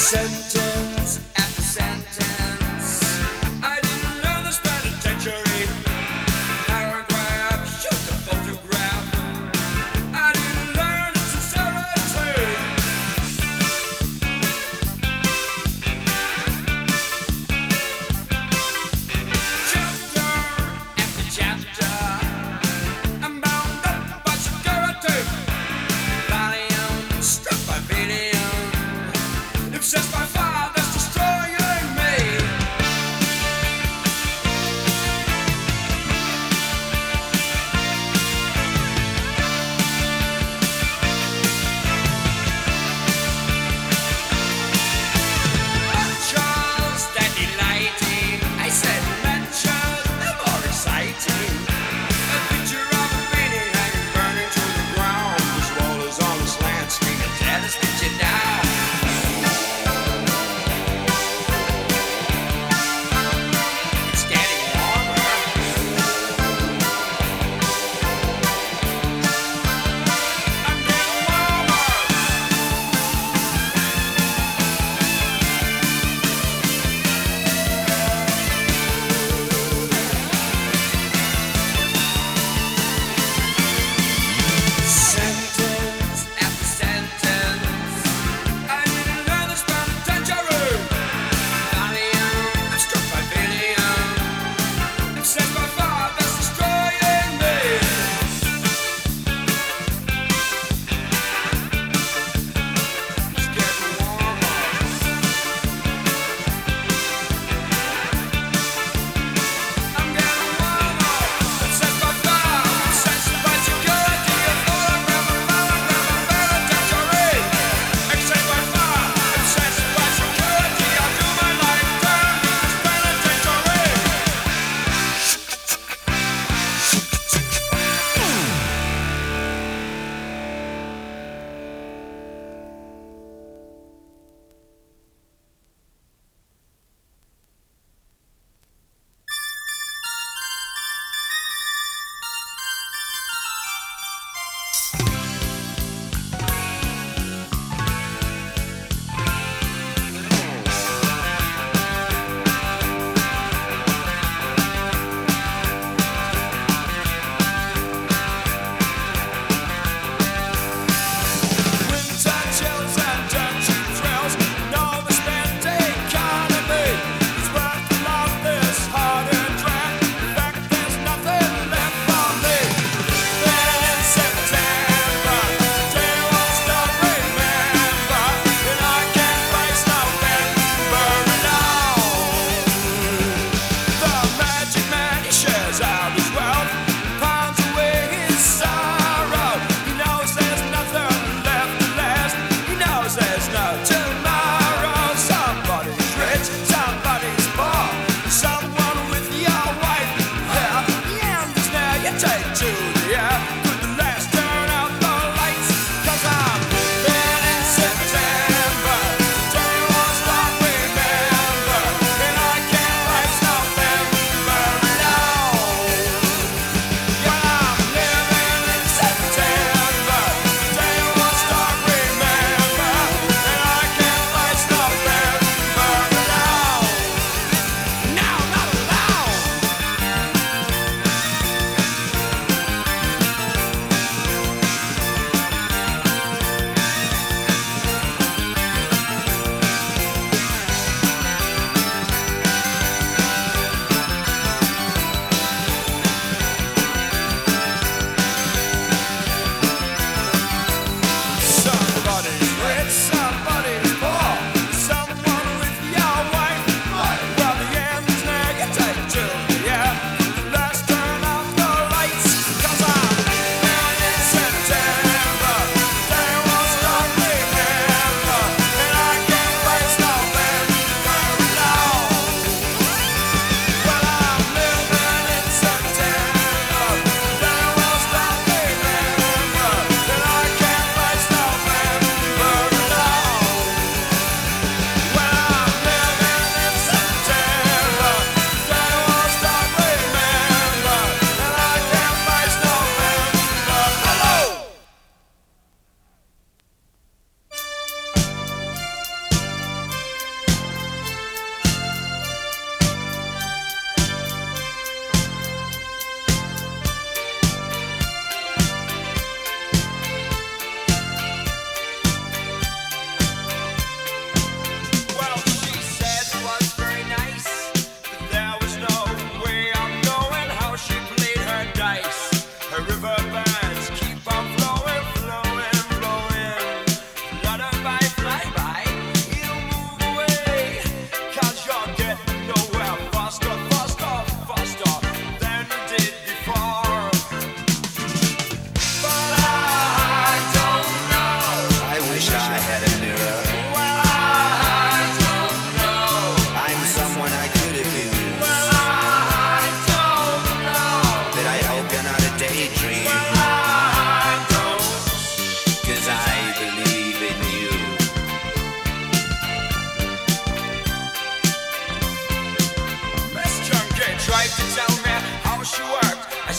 Sentence after sentence. I didn't learn this penitentiary. Paragraph, shoot the photograph. I didn't learn the sincerity. Chapter after chapter. I'm bound up by security. Valium, struck by Valium. Obsessed by fire that's destroying me. Matches that delighting. I said matches, they're more exciting. A picture of a penny hanging burning to the ground. This wall is on a slant, screaming, tear this picture down. It's getting warmer. I'm getting warmer. Sentence after sentence. I didn't learn this penitentiary. Valium, I'm struck by Valium. Obsessed by fire that's destroying me. It's getting warmer. I'm getting warmer. Obsessed by fire, obsessed by security. A photograph, penitentiary. Obsessed by fire, obsessed by security. I'll do my lifetime in this penitentiary. Winter chills and dirty thrills. No, the spent economy is worth the loss this hard and dry. In fact, there's nothing left for me. Then in September, day won't stop, remember, and I can't face November at all. The magic man, he shares out his wealth, pounds away his sorrow. He knows there's nothing left to last. He knows there's no tomorrow. Somebody's rich, somebody's poor. Someone with your wife, yeah. The end is now, you take to the air. Could the last turn out the lights? 'Cause I'm living in September. Day won't stop, remember, and I can't face November at all. Yeah, I'm living in September. Day won't stop, remember, and I can't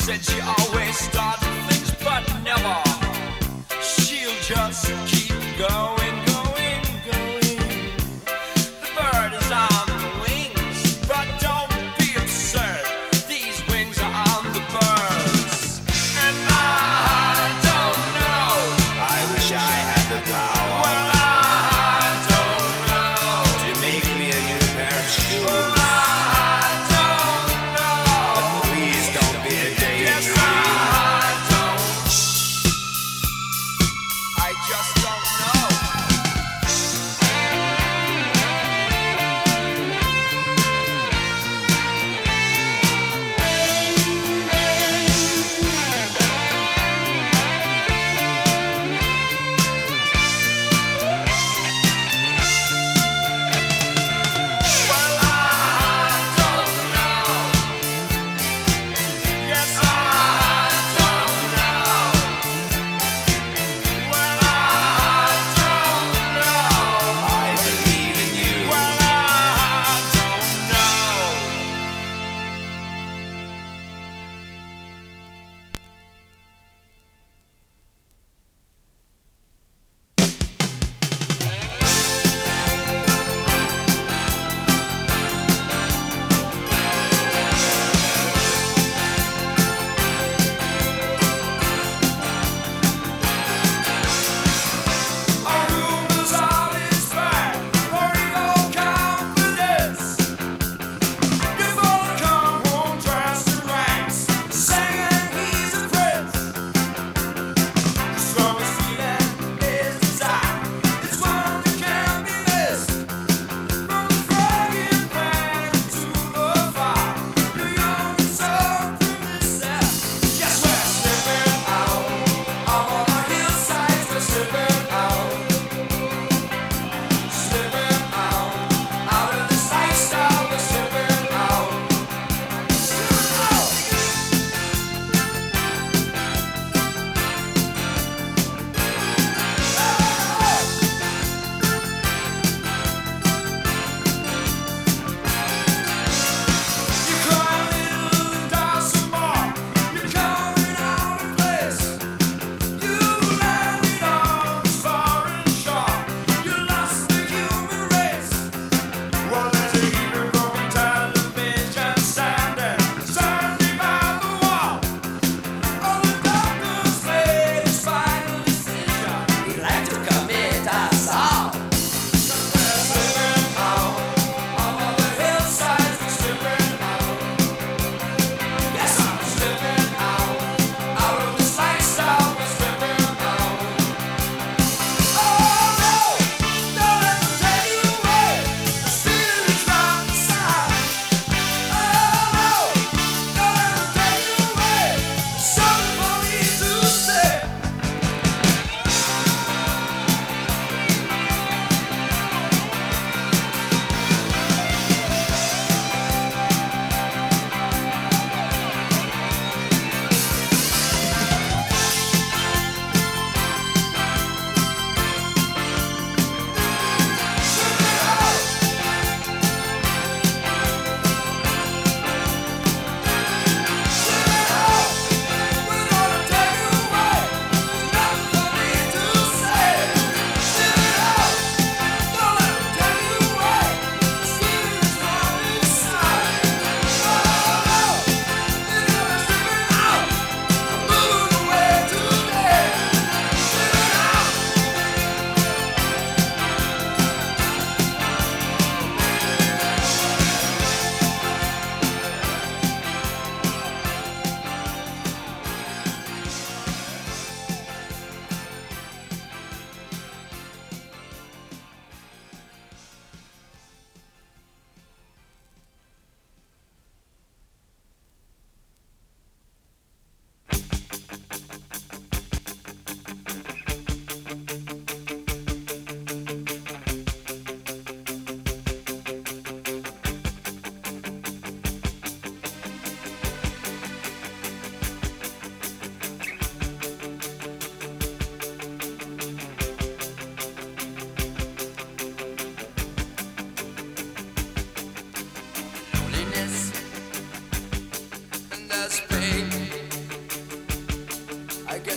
said she always started things, but never. She'll just keep going, going, going. The bird is on the wings, but don't be absurd. These wings are on the birds. And I don't know. I wish I had the power Well, I don't know. to make me a new pair of shoes. Well, I don't know. Please don't be a daydream. Yes,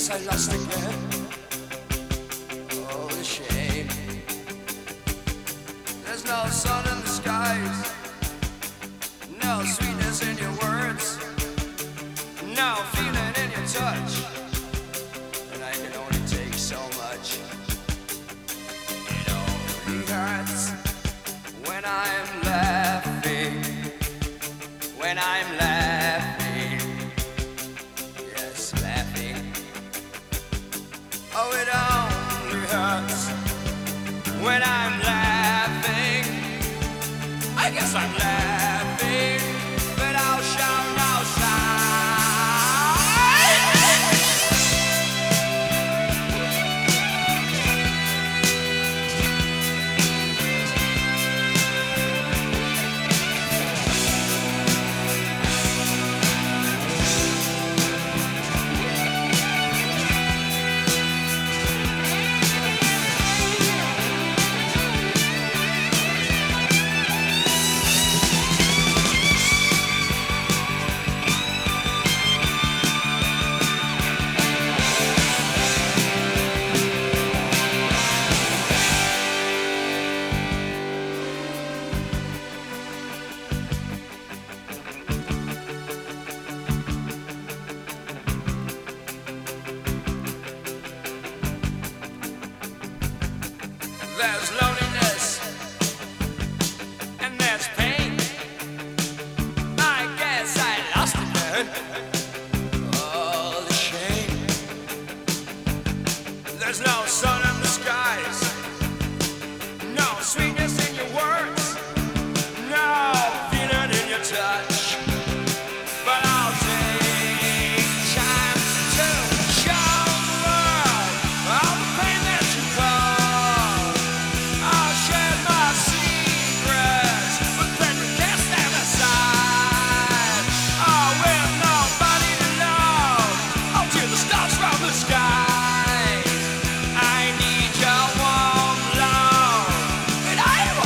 guess I lost again. Oh, the shame. There's no sun in the skies, no sweetness in your words, no feeling in your touch, and I can only take so much. It only hurts when I'm laughing, when I'm laughing, yes, laughing. Oh, it only hurts when I'm laughing. I guess I'm laughing, but I'll shout, I'll shout. There's loneliness and there's pain. I guess I lost again. Oh, the shame. There's no sun in the skies, no sweetness in your words, no feeling in your touch. But I'll take time to show the world all the pain that you caused. I'll share my secrets, but then you can't stand aside. Oh, with nobody to love, I'll tear the stars from the sky. I need your warm love, and I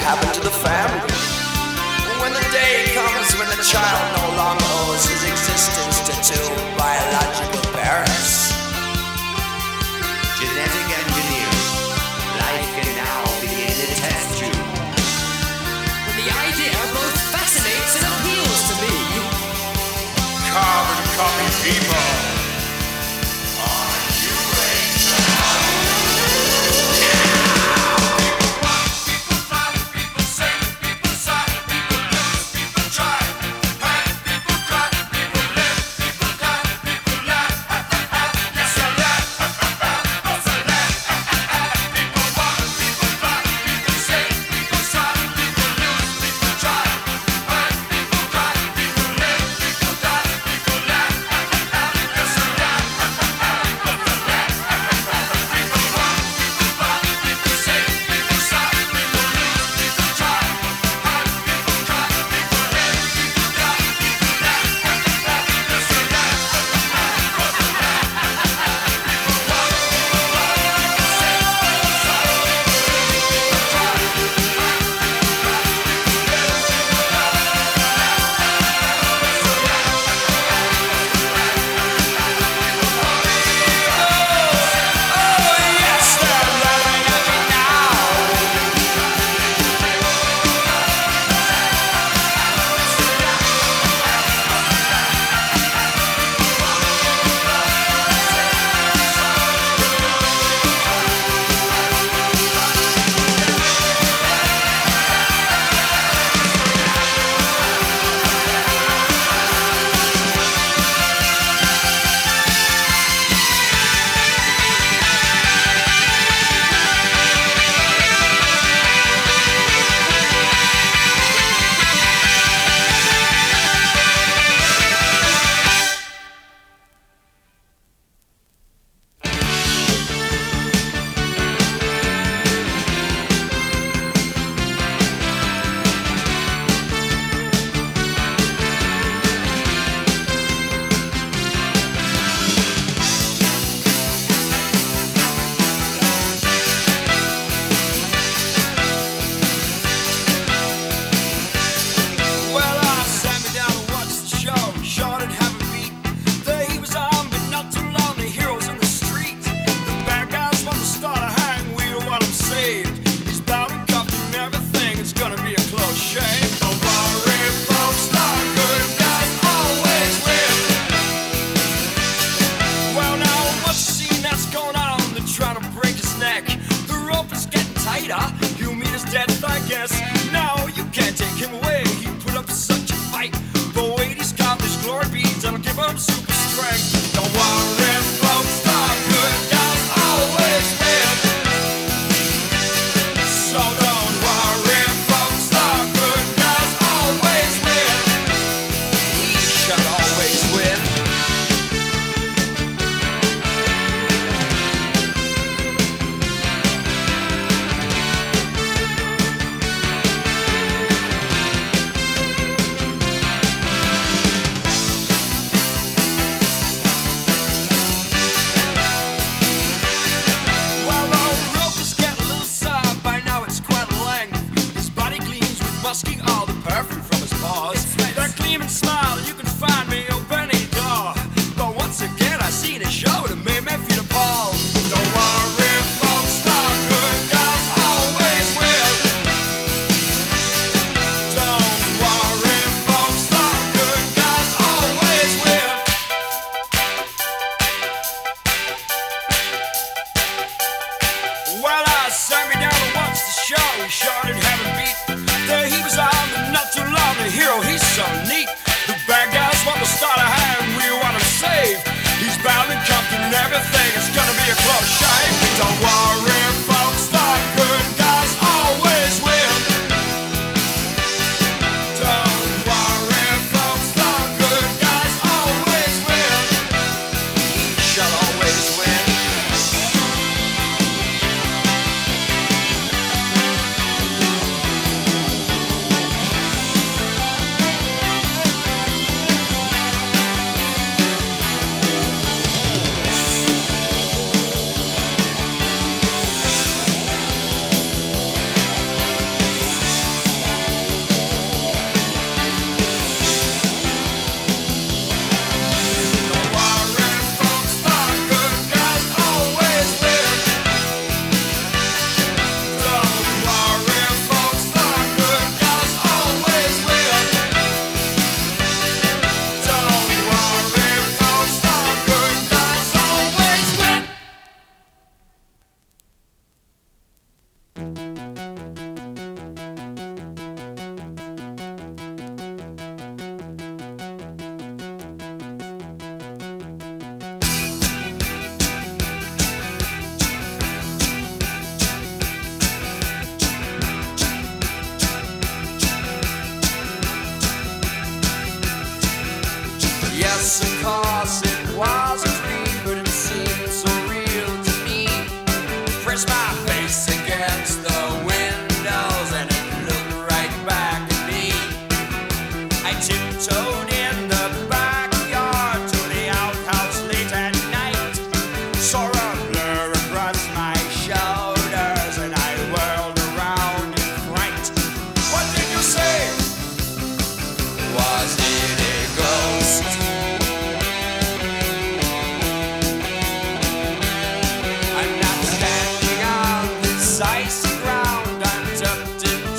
happen to the family. When the day comes when the child no longer owes his existence to two biological parents. Genetic engineering. Life can now begin a test tube. The idea both fascinates and appeals to me. Carbon copy people.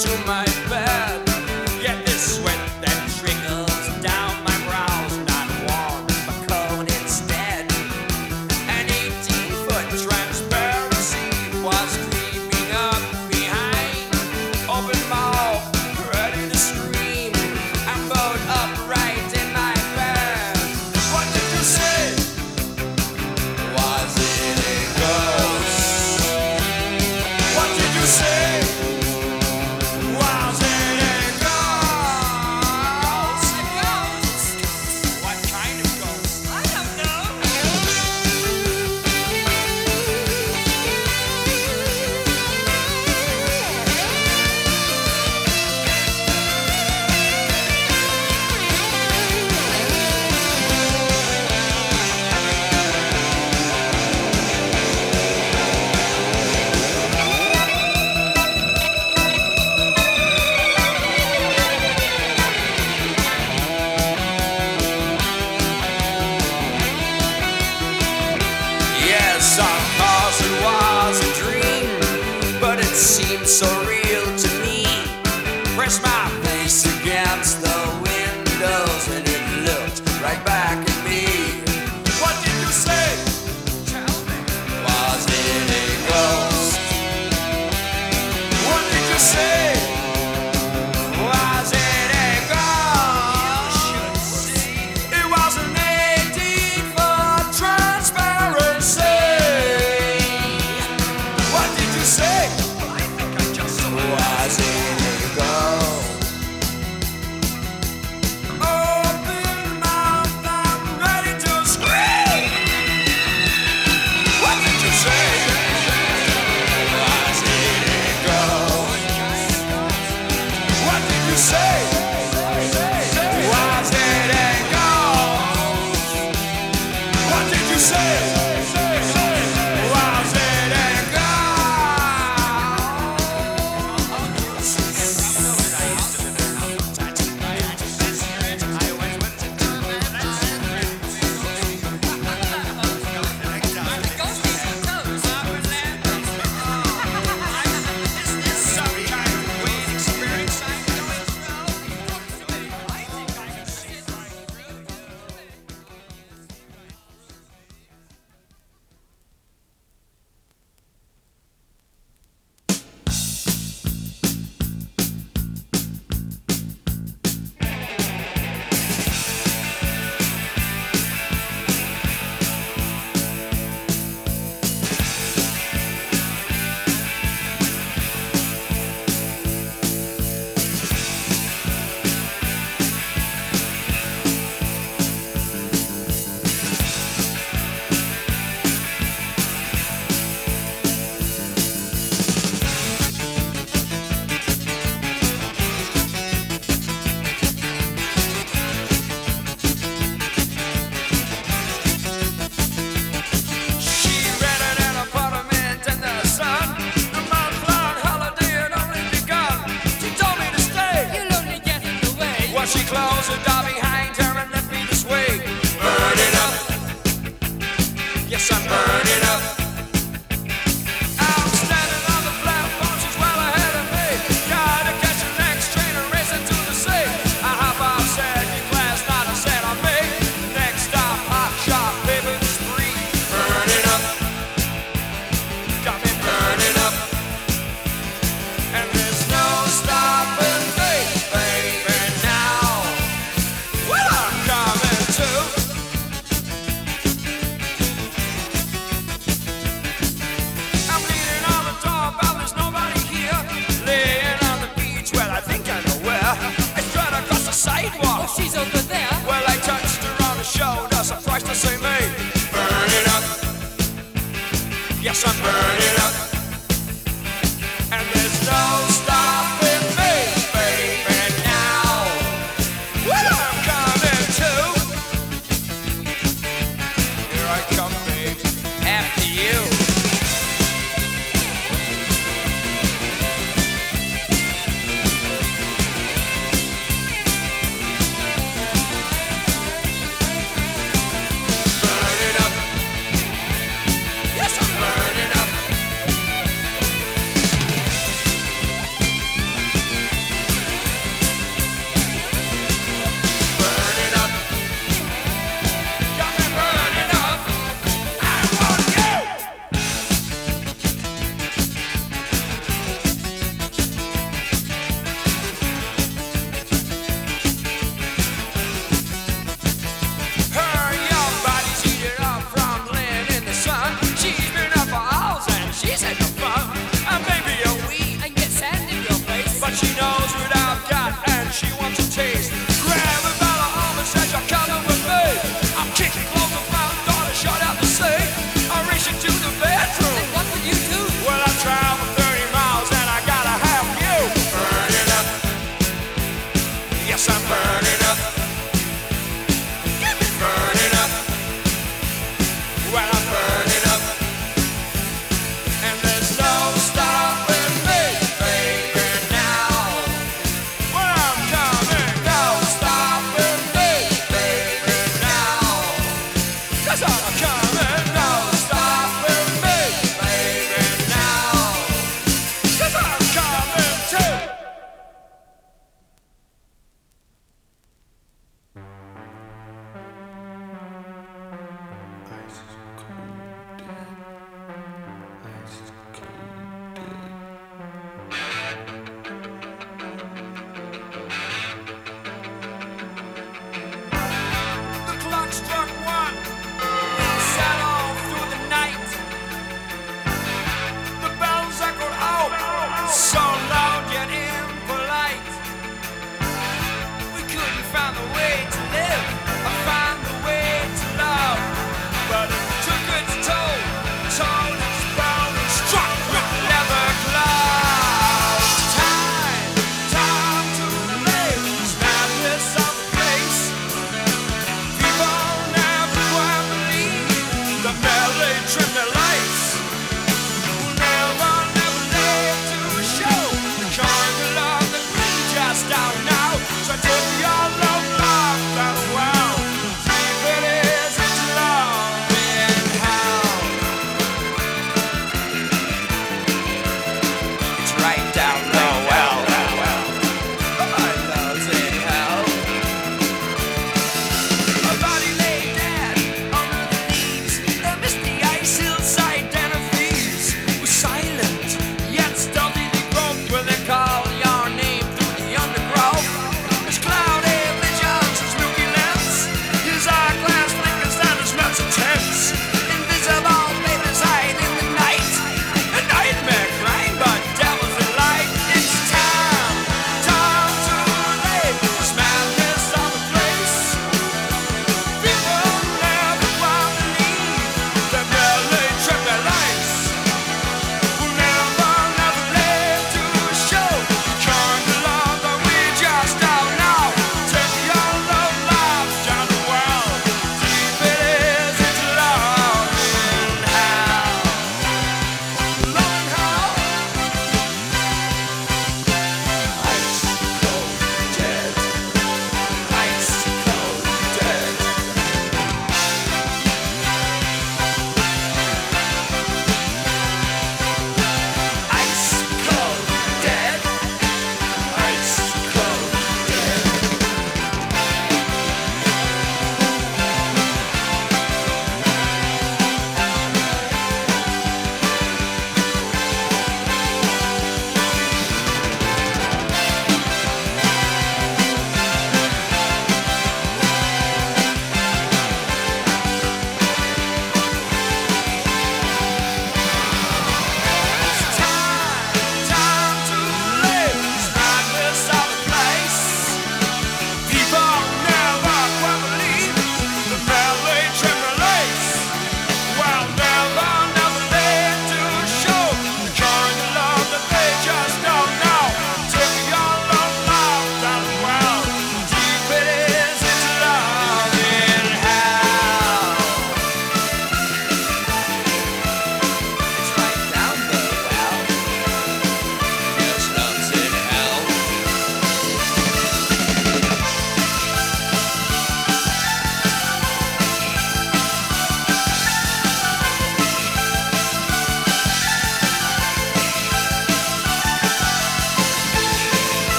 to my bed. Get this sweat that trickles down my brows, not warm but cold instead. An 18-foot transparency was creeping up behind. Open mouth, ready to scream. I'm both upright in my bed. What did you say? Was it a ghost? What did you say? Was it a ghost? A ghost? What kind of ghost? I don't know. Yes, of course it was a dream, but it seemed so real to me. Press my face against the windows and it looked right back at me. What did you say? Tell me. Was it a ghost? What did you say?